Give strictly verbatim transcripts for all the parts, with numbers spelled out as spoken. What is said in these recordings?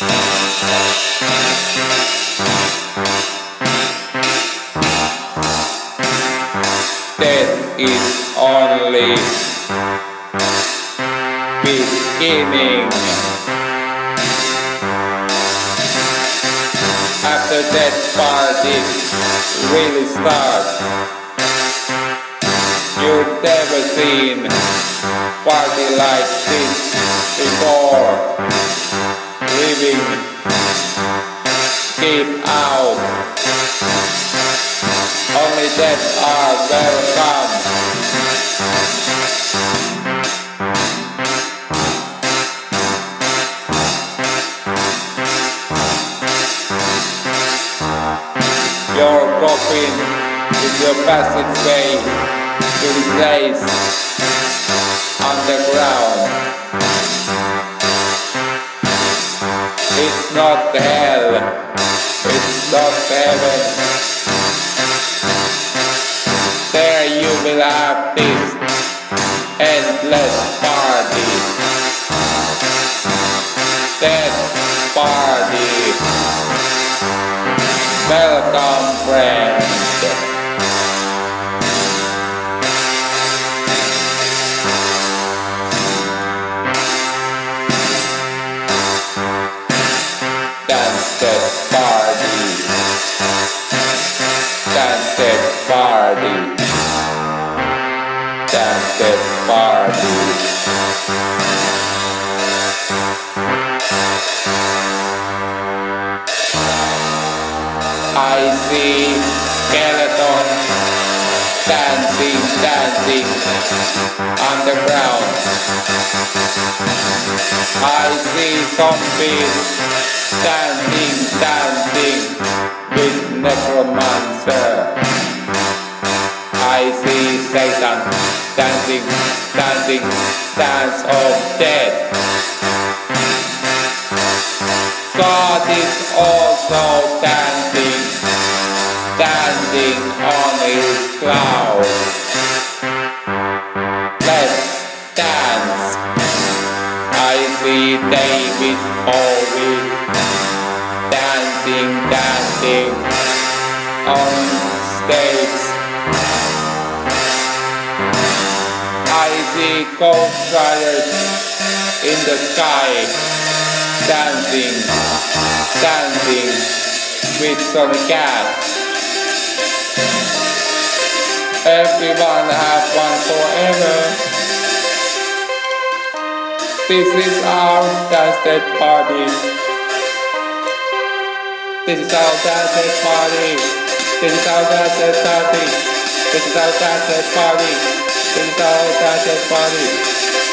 Death is only beginning. After that party really starts, you've never seen party like this before. Living, keep out. Only that are welcome. Your coffin is your passageway to the place underground. It's not hell, it's not heaven. There you will have this endless party. That party. Welcome, friends. Dance that party. Dance that party. Dance that party. I see skeletons dancing, dancing underground. I see zombies dancing, dancing with necromancer. I see Satan dancing, dancing, dance of death. God is also dancing, dancing on his cloud. Let's dance. I see David Bowie dancing, dancing on stage. I see Ghost Riders in the sky. Dancing, dancing with some cats. Everyone have one forever. This is our dance party. This is our dance party. This is our dance party. This is our dance party. This is our dance party.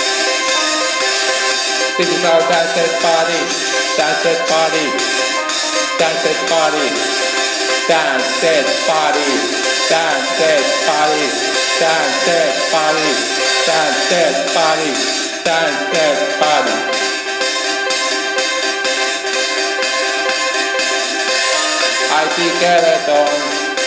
This is our dance party, dance party, dance party, dance party, dance party, dance party, dance party, dance party. I see skeletons.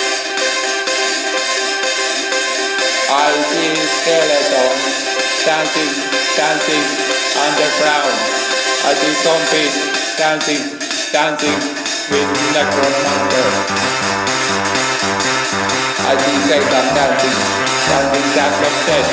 I see skeletons dancing, dancing. Underground, I see zombies dancing, dancing with necromancer. I see Satan dancing, dancing dance of death.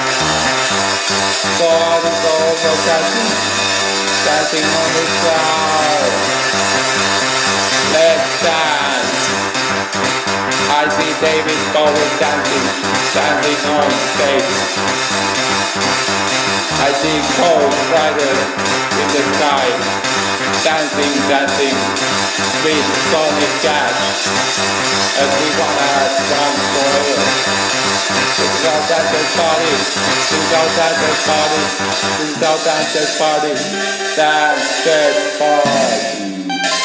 God is also dancing, dancing on the cloud. Let's dance. I see David Bowie dancing, dancing on stage. I see Ghost Riders in the sky, dancing, dancing with sonic gas. Everyone has one forever. This is our dance party. This is our dance party. This is our dance party. Dance party.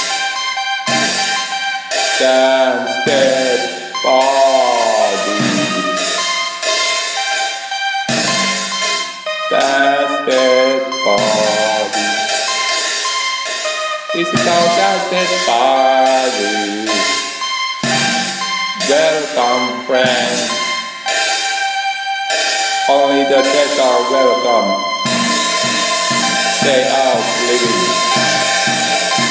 Dance party. Dance party. This is our dance party. Welcome, friends. Only the dead are welcome. Stay out living.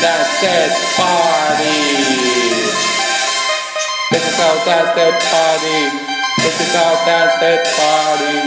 That's it, party. This is how that's it, party. This is how that's it, party.